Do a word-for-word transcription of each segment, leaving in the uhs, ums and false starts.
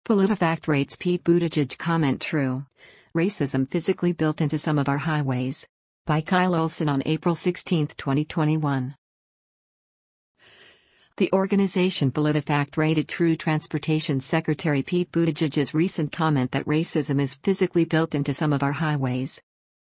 PolitiFact rates Pete Buttigieg comment true. Racism physically built into some of our highways. By Kyle Olson on April sixteenth, twenty twenty-one. The organization PolitiFact rated true Transportation Secretary Pete Buttigieg's recent comment that racism is physically built into some of our highways.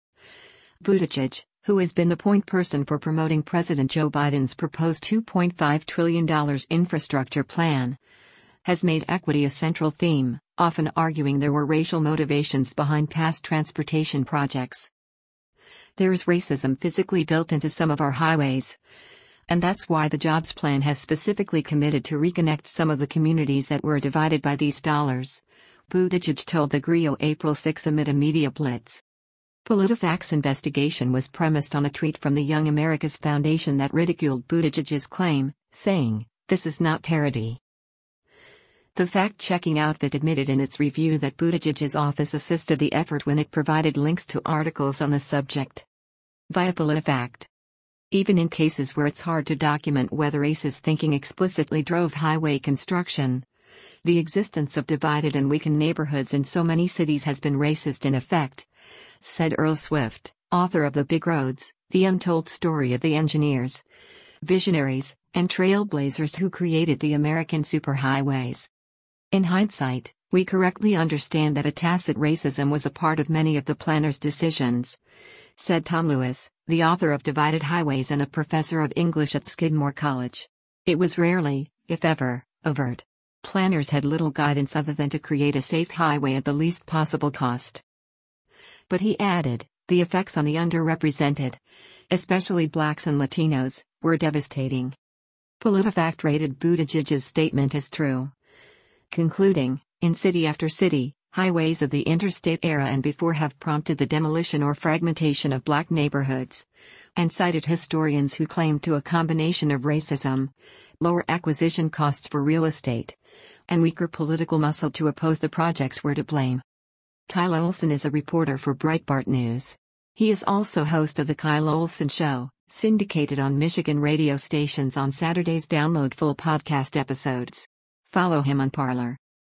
Buttigieg, who has been the point person for promoting President Joe Biden's proposed two point five trillion dollars infrastructure plan, has made equity a central theme, often arguing there were racial motivations behind past transportation projects. There is racism physically built into some of our highways. And that's why the jobs plan has specifically committed to reconnect some of the communities that were divided by these dollars, Buttigieg told the Grio April sixth amid a media blitz. PolitiFact's investigation was premised on a tweet from the Young America's Foundation that ridiculed Buttigieg's claim, saying, "This is not parody." The fact-checking outfit admitted in its review that Buttigieg's office assisted the effort when it provided links to articles on the subject. Via PolitiFact. Even in cases where it's hard to document whether racist thinking explicitly drove highway construction, the existence of divided and weakened neighborhoods in so many cities has been racist in effect, said Earl Swift, author of The Big Roads, The Untold Story of the Engineers, Visionaries, and Trailblazers Who Created the American Superhighways. In hindsight, we correctly understand that a tacit racism was a part of many of the planners' decisions, said Tom Lewis, the author of Divided Highways and a professor of English at Skidmore College. It was rarely, if ever, overt. Planners had little guidance other than to create a safe highway at the least possible cost. But he added, the effects on the underrepresented, especially blacks and Latinos, were devastating. PolitiFact rated Buttigieg's statement as true, concluding, in city after city, highways of the interstate era and before have prompted the demolition or fragmentation of black neighborhoods, and cited historians who claimed to a combination of racism, lower acquisition costs for real estate, and weaker political muscle to oppose the projects were to blame. Kyle Olson is a reporter for Breitbart News. He is also host of The Kyle Olson Show, syndicated on Michigan radio stations on Saturdays. Download full podcast episodes. Follow him on Parler.